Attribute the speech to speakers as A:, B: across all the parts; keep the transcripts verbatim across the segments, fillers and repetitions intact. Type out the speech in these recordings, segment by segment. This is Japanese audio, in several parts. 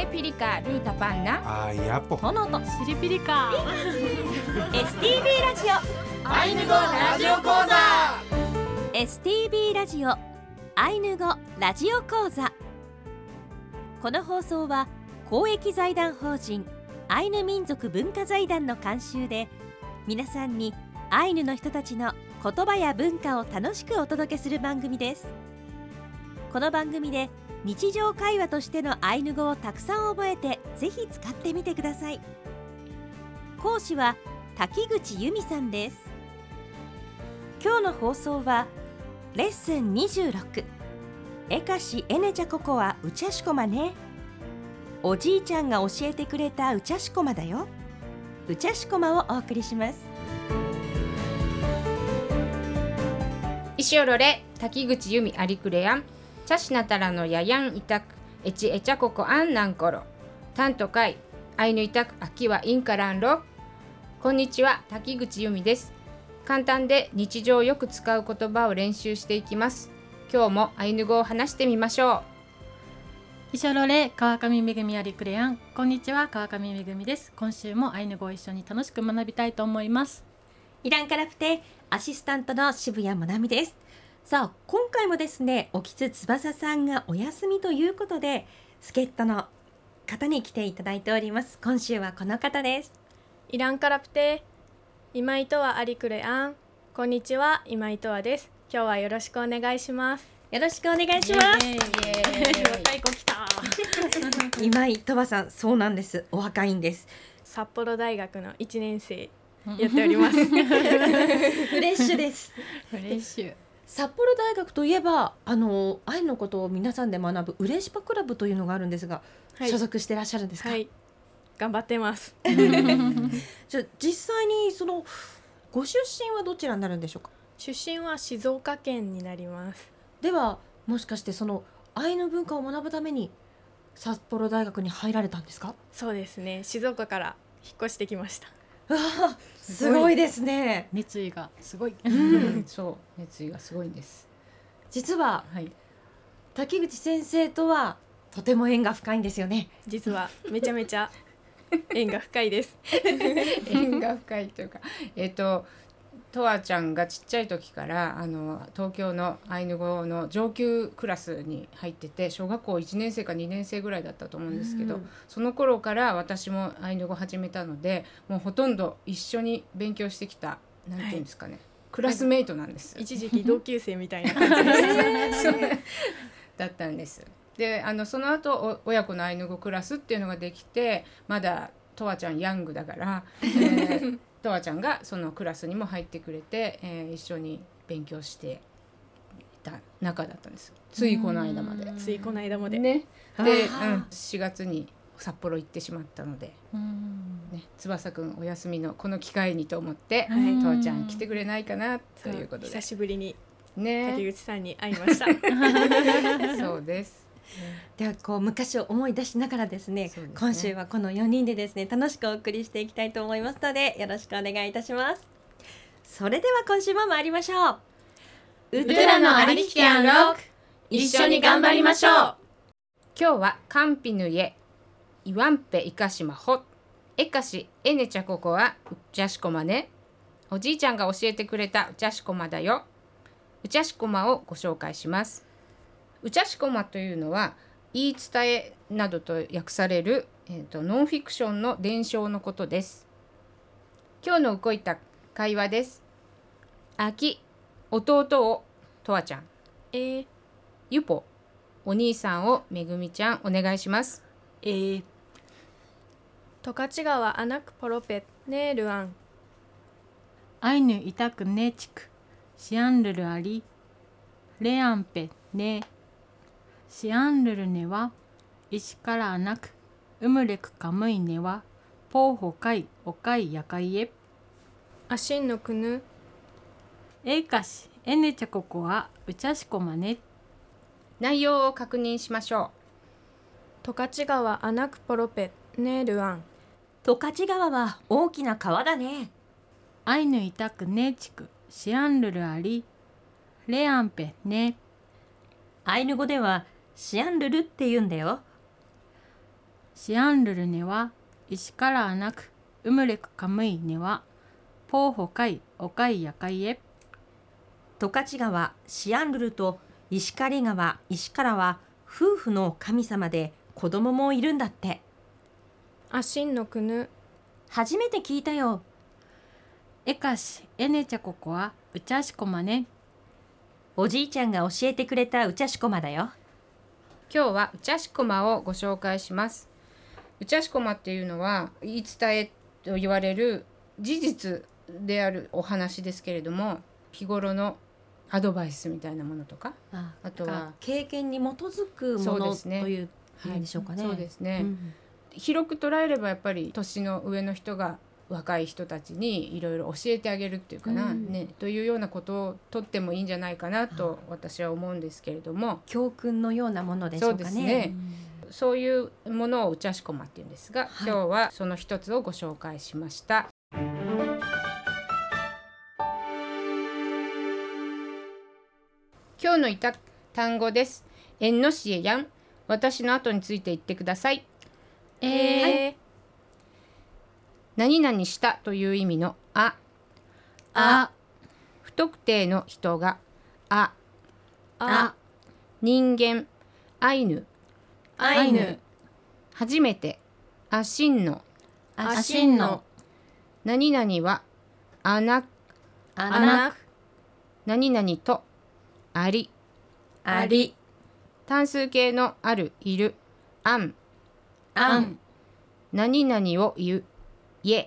A: 네ピリカルータパンナ
B: あやっぽ
C: トノとシリピリカ
D: エスティービー ラジオ
B: アイヌ語ラジオ講座
D: エスティービー ラジオアイヌ語ラジオ講座。この放送は公益財団法人アイヌ民族文化財団の監修で、皆さんにアイヌの人たちの言葉や文化を楽しくお届けする番組です。この番組で日常会話としてのアイヌ語をたくさん覚えて、ぜひ使ってみてください。講師は滝口由美さんです。今日の放送はレッスンにじゅうろく、エカシエネチャココはウチャシコマね。おじいちゃんが教えてくれたウチャシコマだよ。ウチャシコマをお送りします。
A: イシオロレ滝口由美アリクレアンチャシナタラのヤヤンイタクエチエチャココアンナンコロタントカイアイヌイタクアキワインカランロ。こんにちは、滝口由美です。簡単で日常よく使う言葉を練習していきます。今日もアイヌ語を話してみましょう。
C: イショロレ川上めぐみアリクレアン。こんにちは、川上めぐみです。今週もアイヌ語を一緒に楽しく学びたいと思います。
D: イランカラプテアシスタントの渋谷もなみです。さあ今回もですね、おきつ翼さんがお休みということで、助っ人の方に来ていただいております。今週はこの方です。
E: イランカラプテ今井とはアリクレアン。こんにちは、今井とはです。今日はよろしくお願いします。
D: よろしくお願いします。
C: イエーイイエーイ若い子来た
D: 今井とわさん、そうなんです、お若いんです。
E: 札幌大学のいちねん生やっております
D: フレッシュです
C: フレッシュ。
D: 札幌大学といえば、あのアイヌのことを皆さんで学ぶウレシパクラブというのがあるんですが、
E: はい、
D: 所属していらっしゃるんですか？
E: はい、頑張ってます
D: じゃあ実際にそのご出身はどちらになるんでしょうか？
E: 出身は静岡県になります。
D: ではもしかしてそのアイヌ文化を学ぶために札幌大学に入られたんですか？
E: そうですね、静岡から引っ越してきました。
D: わあ、すごいですね。
C: 熱意がすごい、
A: うん、そう熱意がすごいんです。
D: 実は、
A: はい、
D: 滝口先生とはとても縁が深いんですよね。
E: 実はめちゃめちゃ縁が深いです
A: 縁が深いというか、えっととわちゃんがちっちゃい時からあの東京のアイヌ語の上級クラスに入ってて、小学校いちねん生かにねん生ぐらいだったと思うんですけど、うん、その頃から私もアイヌ語始めたので、もうほとんど一緒に勉強してきた、なんていうんですかね、はい、クラスメイトなんです。
E: 一時期同級生みたいな感じです
A: だったんです。であのその後親子のアイヌ語クラスっていうのができて、まだとわちゃんヤングだから、えーとわちゃんがそのクラスにも入ってくれて、えー、一緒に勉強していた仲だったんです。ついこの間まで
E: ついこの間まで
A: ね。で、うん、しがつに札幌行ってしまったので、ね、翼くんお休みのこの機会にと思って、はい、とわちゃん来てくれないかなということで、
E: 久しぶりに
A: ね、
E: 滝口さんに会いました
A: そうです。
D: ではこう昔を思い出しながらですね、そうですね、今週はこのよにんでですね楽しくお送りしていきたいと思いますので、よろしくお願いいたします。それでは今週も参りましょう。
A: ウトラのアリキャンロック、一緒に頑張りましょう。今日はカンピヌエイワンペイカシマホエカシエネチャココはウチャシコマね。おじいちゃんが教えてくれたウチャシコマだよ。ウチャシコマをご紹介します。ウチャシコマというのは言い伝えなどと訳される、えーと、ノンフィクションの伝承のことです。今日の動いた会話です。あき、弟をとわちゃん、
E: えー、
A: ゆぽ、お兄さんをめぐみちゃんお願いします。
E: えー、トカチ川アナクポロペねールアン
C: アイヌイタクネチクシアンルルアリレアンペねシアンルルネは石からアナクウムレクカムイネはポーホカイオカイヤカイエ
E: アシンのクヌ
C: エイカシエネチャココはウチャシコマネ。
A: 内容を確認しましょう。
E: トカチ川アナクポロペねールアン。
D: トカチ川は大きな川だね。
C: アイヌイタクネチクシアンルルアリレアンペね。
D: アイヌ語ではシアンルルって言うんだよ。
C: シアンルルネは石からあなくうむれくかむいねはポーホカイおかいやかいえ。
D: 十勝川シアンルルと石狩川石からは夫婦の神様で子供もいるんだって。
E: あしんのくぬ。
D: 初めて聞いたよ。
C: えかしえねちゃここはうちゃしこまね。
D: おじいちゃんが教えてくれたうちゃしこまだよ。
A: 今日はうちゃしこまをご紹介します。うちゃしこまっていうのは言い伝えと言われる事実であるお話ですけれども、日頃のアドバイスみたいなものとか、
D: あ
A: あとは
D: 経験に基づくものという意味でしょうかね。
A: そうですね、
D: うん、
A: 広く捉えればやっぱり年の上の人が若い人たちにいろいろ教えてあげるっていうかな、うんね、というようなことをとってもいいんじゃないかなと私は思うんですけれども、
D: 教訓のようなものでしょうかね。
A: そうですね、うん、そういうものをうちゃしこまっていうんですが、はい、今日はその一つをご紹介しました。今日のいた単語です。えんのしえやん。私の後について言ってください。
E: えーはい、
A: 何々したという意味のあ。
C: あ。
A: 不特定の人があ。
E: あ。
A: 人間アイヌ。
E: アイヌ。
A: 初めてあしんの。
E: あしんの。
A: 何々はあな。
E: あなく。
A: 何々とあり。
E: あり。
A: 単数形のあるいるあん。
E: あん。
A: 何々を言うye。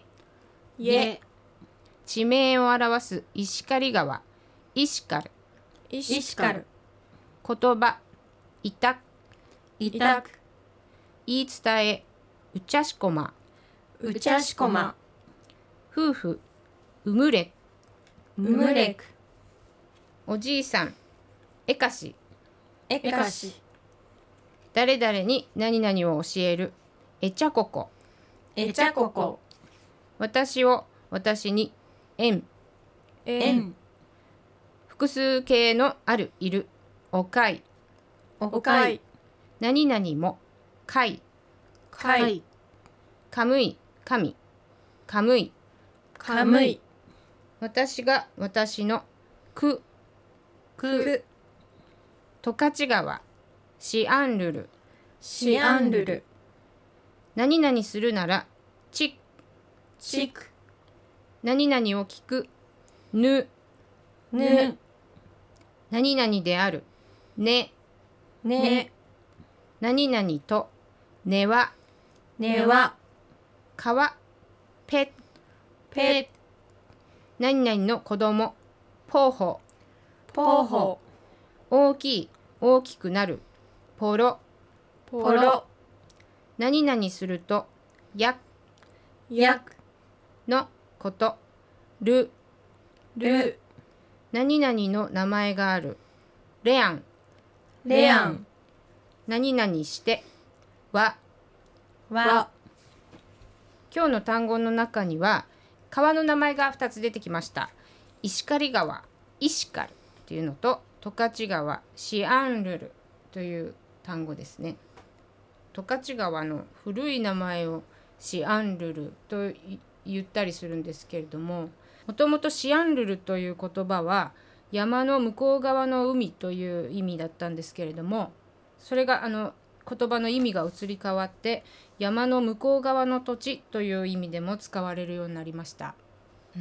E: ye。
A: 地名を表す石狩川イシカル。
E: イシカル。
A: 言葉いた。
E: いたく。
A: 言い伝えうちゃしこま。
E: うちゃしこま。
A: 夫婦うむれ。
E: うむれく。
A: おじいさんえかし。
E: えかし。
A: 誰々に何々を教えるえちゃここ。
E: えちゃここ。
A: 私を私にえん。
E: えん。
A: 複数形のあるいるおかい。
E: おかい。
A: 何々もかい。
E: かい。
A: かむいかみ。かむい。
E: かむい。
A: 私が私のく。
E: く。
A: 十勝川シアンルル。
E: シアンルル。
A: 何々するならち。
E: ちく。
A: 何々を聞くぬ。
E: ぬ。
A: 何々であるね。
E: ね。
A: 何々とねは。
E: ねは。
A: 川ぺ。
E: ぺ。
A: 何々の子供ポーホ。
E: ポーホ。
A: 大きい大きくなるポロ。
E: ポロ。
A: 何々するとや。
E: やく。
A: のことる。
E: る。
A: 何々の名前があるレアン。
E: レアン。
A: 何々しては。
E: わ。
A: 今日の単語の中には川の名前がふたつ出てきました。石狩川イシカルっていうのと十勝川シアンルルという単語ですね。十勝川の古い名前をシアンルルと言ったりするんですけれども、もともとシアンルルという言葉は山の向こう側の海という意味だったんですけれども、それがあの言葉の意味が移り変わって山の向こう側の土地という意味でも使われるようになりました。うん、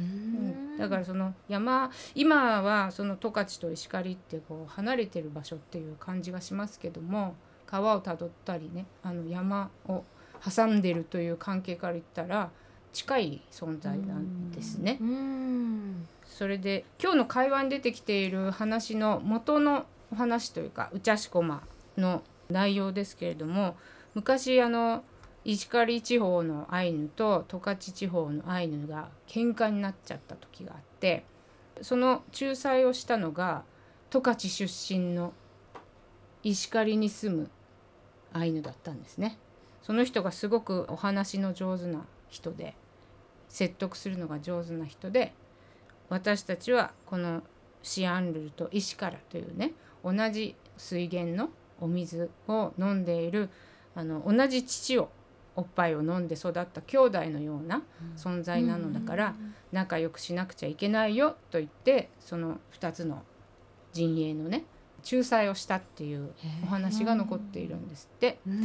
A: だからその山、今はその十勝と石狩ってこう離れてる場所っていう感じがしますけども、川をたどったりね、あの山を挟んでるという関係から言ったら近い存在なんですね。
E: うんうん。
A: それで今日の会話に出てきている話の元のお話というかうちゃしこまの内容ですけれども、昔あの石狩地方のアイヌと十勝地方のアイヌが喧嘩になっちゃった時があって、その仲裁をしたのが十勝出身の石狩に住むアイヌだったんですね。その人がすごくお話の上手な人で、説得するのが上手な人で、私たちはこのシアンルルとイシカラというね、同じ水源のお水を飲んでいる、あの同じ父をおっぱいを飲んで育った兄弟のような存在なのだから、仲良くしなくちゃいけないよと言ってそのふたつの陣営のね仲裁をしたっていうお話が残っているんですって、うん、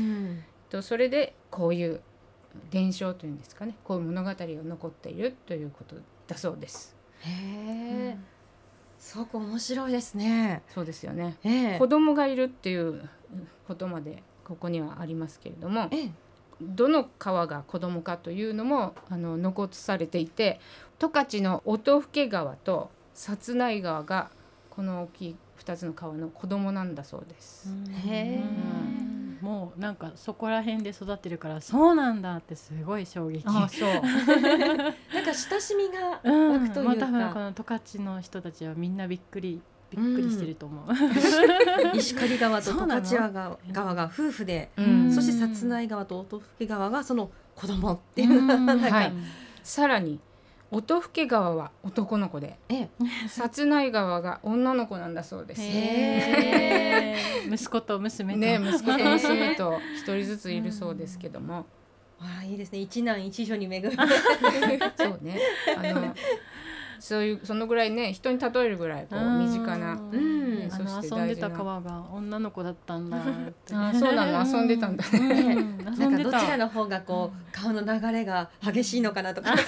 A: とそれでこういう伝承というんですかね、こういう物語が残っているということだそうです。
F: へー、うん、すごく面白いですね。
A: そうですよね、
F: えー、
A: 子供がいるっていうことまでここにはありますけれども、えー、どの川が子供かというのもあの残されていて、十勝の音更川と薩内川がこの大きいふたつの川の子供なんだそうです。
C: へー、うん、もうなんかそこら辺で育ってるからそうなんだってすごい衝撃。
A: ああそうなんか
F: 親しみが湧くというか、うん、まあ、
C: 多分この十勝の人たちはみんなびっくりびっくりしてると思う、
F: うん、石狩川と十勝川が夫婦で、うん、そして薩内川と音更川がその子供っていう、うん、なんか、はい、
A: さらに音更川は男の子で、ええ、薩内川が女の子なんだそうです。
C: へー息子と娘と、
A: ね、息子と娘と一人ずついるそうですけども、
F: うん、あ、いいですね、一男一女に恵む
A: そうね、あのそういうそのぐらいね、人に例えるぐらいこう身近な、
C: うん、そして遊んでた川が女の子だったんだって
A: あ、そうなの、遊んでたんだね、うん、
F: なんかどちらの方がこう川の流れが激しいのかなとか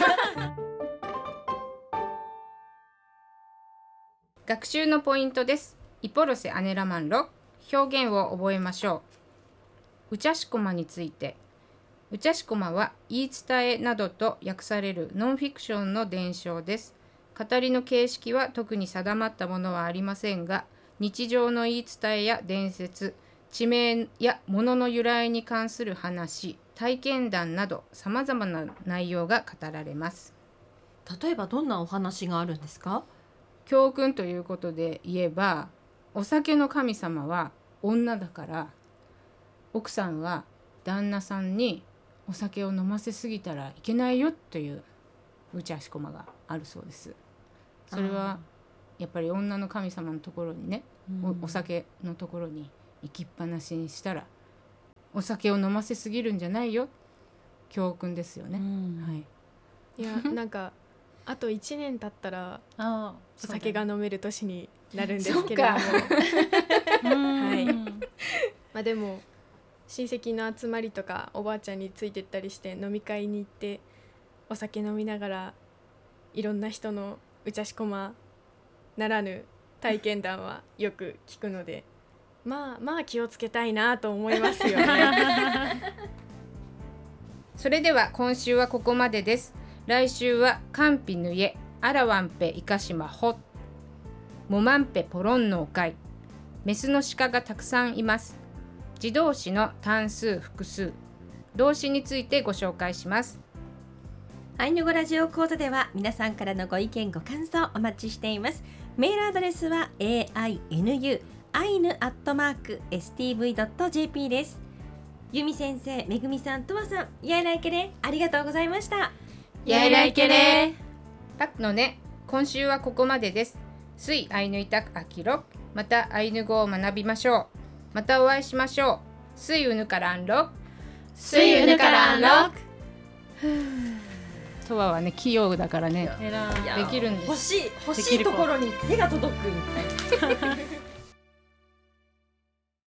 A: 学習のポイントです。イポロセアネラマンロ、表現を覚えましょう。ウチャシコマについて。ウチャシコマは言い伝えなどと訳されるノンフィクションの伝承です。語りの形式は特に定まったものはありませんが、日常の言い伝えや伝説、地名や物の由来に関する話、体験談などさまざまな内容が語られます。
F: 例えばどんなお話があるんですか？
A: 教訓ということで言えば、お酒の神様は女だから奥さんは旦那さんにお酒を飲ませすぎたらいけないよといううちあしこまがあるそうです。それはやっぱり女の神様のところにね、お, お酒のところに行きっぱなしにしたらお酒を飲ませすぎるんじゃないよ、教訓ですよね、はい、
E: いやなんかあといちねん経ったらお酒が飲める年になるんですけれどもはい、まあ、でも親戚の集まりとかおばあちゃんについてったりして飲み会に行ってお酒飲みながらいろんな人のうちゃしこまならぬ体験談はよく聞くので、まあまあ気をつけたいなと思いますよね
A: それでは今週はここまでです。来週はカンピヌエ、アラワンペイカシマホ、モマンペポロンノーカイ、メスの鹿がたくさんいます。自動詞の単数複数、動詞についてご紹介します。
D: アイヌ語ラジオ講座では皆さんからのご意見ご感想お待ちしています。メールアドレスは エーアイエヌユー アイヌ アットマーク エスティーブイ ドット ジェーピー です。ユミ先生、めぐみさん、とわさん、やいらいけれありがとうございました。
A: やいらいけれパクのね、今週はここまでです。スイアイヌイタクアキロ、またアイヌ語を学びましょう。またお会いしましょう。スイウヌカランロク、
B: スイウヌカランロク。
A: トワはね、器用だからね、
C: で
A: きるんです。
F: 欲しい欲しいところに手が届くみたいな